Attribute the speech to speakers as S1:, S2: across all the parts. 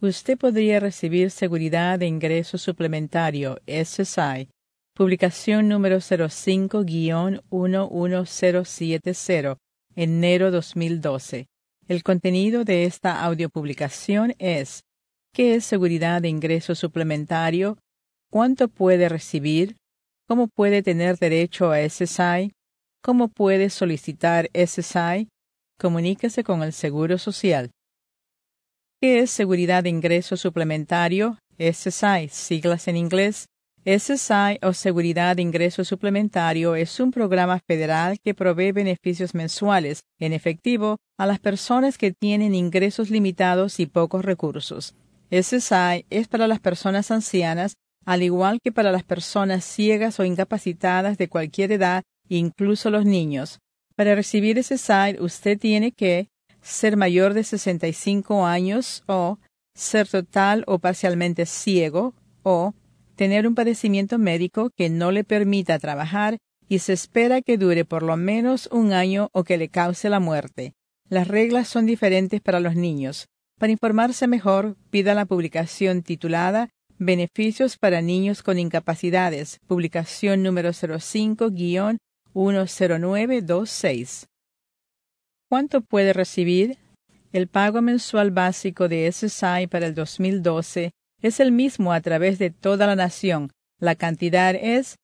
S1: usted podría recibir Seguridad de Ingreso Suplementario, SSI, publicación número 05-11070, enero 2012. El contenido de esta audiopublicación es: ¿qué es Seguridad de Ingreso Suplementario? ¿Cuánto puede recibir? ¿Cómo puede tener derecho a SSI? ¿Cómo puede solicitar SSI? Comuníquese con el Seguro Social. ¿Qué es Seguridad de Ingreso Suplementario? SSI, siglas en inglés. SSI o Seguridad de Ingreso Suplementario es un programa federal que provee beneficios mensuales en efectivo a las personas que tienen ingresos limitados y pocos recursos. SSI es para las personas ancianas, al igual que para las personas ciegas o incapacitadas de cualquier edad, incluso los niños. Para recibir SSI, usted tiene que ser mayor de 65 años o ser total o parcialmente ciego o tener un padecimiento médico que no le permita trabajar y se espera que dure por lo menos un año o que le cause la muerte. Las reglas son diferentes para los niños. Para informarse mejor, pida la publicación titulada Beneficios para niños con incapacidades, publicación número 05-10926. ¿Cuánto puede recibir? El pago mensual básico de SSI para el 2012 es el mismo a través de toda la nación. La cantidad es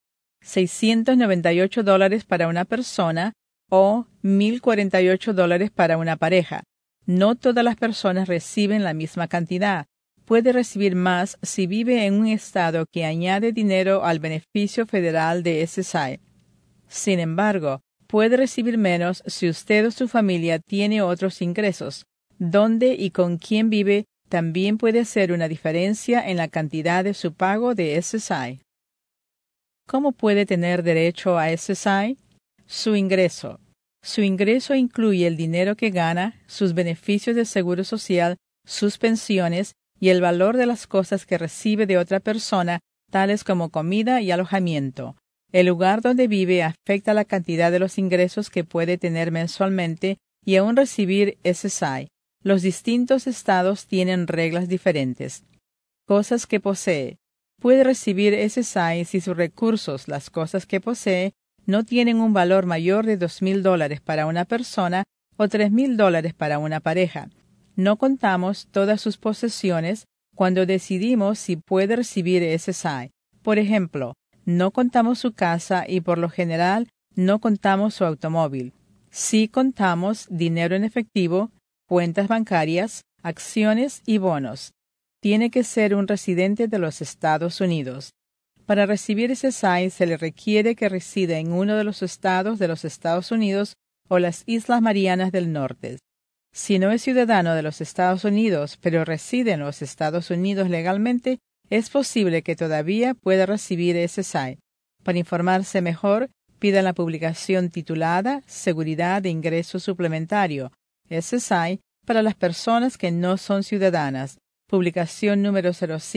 S1: $698 para una persona o $1,048 para una pareja. No todas las personas reciben la misma cantidad. Puede recibir más si vive en un estado que añade dinero al beneficio federal de SSI. Sin embargo, puede recibir menos si usted o su familia tiene otros ingresos. Dónde y con quién vive también puede hacer una diferencia en la cantidad de su pago de SSI. ¿Cómo puede tener derecho a SSI? Su ingreso. Su ingreso incluye el dinero que gana, sus beneficios de seguro social, sus pensiones y el valor de las cosas que recibe de otra persona, tales como comida y alojamiento. El lugar donde vive afecta la cantidad de los ingresos que puede tener mensualmente y aún recibir SSI. Los distintos estados tienen reglas diferentes. Cosas que posee. Puede recibir SSI si sus recursos, las cosas que posee, no tienen un valor mayor de $2,000 para una persona o $3,000 para una pareja. No contamos todas sus posesiones cuando decidimos si puede recibir SSI. Por ejemplo, no contamos su casa y por lo general no contamos su automóvil. Sí contamos dinero en efectivo, cuentas bancarias, acciones y bonos. Tiene que ser un residente de los Estados Unidos. Para recibir SSI se le requiere que resida en uno de los estados de los Estados Unidos o las Islas Marianas del Norte. Si no es ciudadano de los Estados Unidos, pero reside en los Estados Unidos legalmente, es posible que todavía pueda recibir SSI. Para informarse mejor, pida la publicación titulada Seguridad de Ingreso Suplementario, SSI, para las personas que no son ciudadanas, publicación número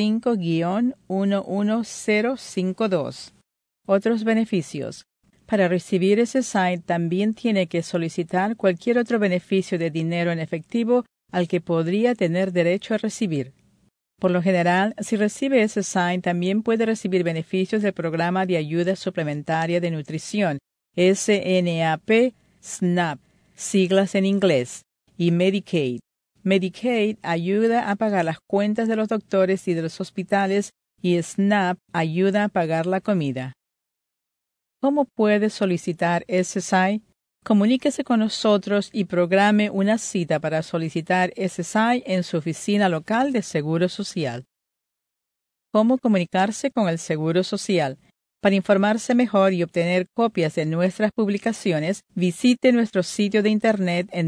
S1: 05-11052. Otros beneficios. Para recibir SSI también tiene que solicitar cualquier otro beneficio de dinero en efectivo al que podría tener derecho a recibir. Por lo general, si recibe SSI, también puede recibir beneficios del Programa de Ayuda Suplementaria de Nutrición, SNAP, SNAP, siglas en inglés, y Medicaid. Medicaid ayuda a pagar las cuentas de los doctores y de los hospitales y SNAP ayuda a pagar la comida. ¿Cómo puede solicitar SSI? Comuníquese con nosotros y programe una cita para solicitar SSI en su oficina local de Seguro Social. ¿Cómo comunicarse con el Seguro Social? Para informarse mejor y obtener copias de nuestras publicaciones, visite nuestro sitio de internet en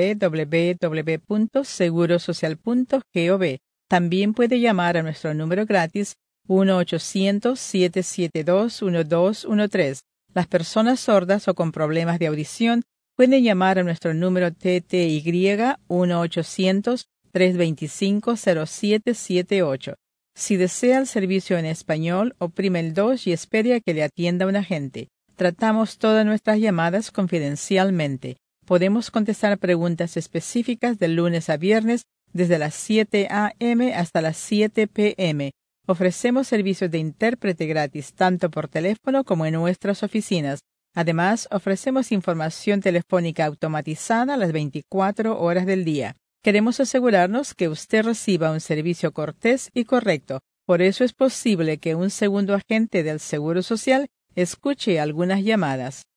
S1: www.segurosocial.gov. También puede llamar a nuestro número gratis 1-800-772-1213. Las personas sordas o con problemas de audición pueden llamar a nuestro número TTY 1-800-325-0778. Si desea el servicio en español, oprime el 2 y espere a que le atienda un agente. Tratamos todas nuestras llamadas confidencialmente. Podemos contestar preguntas específicas de lunes a viernes desde las 7 a.m. hasta las 7 p.m. Ofrecemos servicios de intérprete gratis tanto por teléfono como en nuestras oficinas. Además, ofrecemos información telefónica automatizada las 24 horas del día. Queremos asegurarnos que usted reciba un servicio cortés y correcto. Por eso es posible que un segundo agente del Seguro Social escuche algunas llamadas.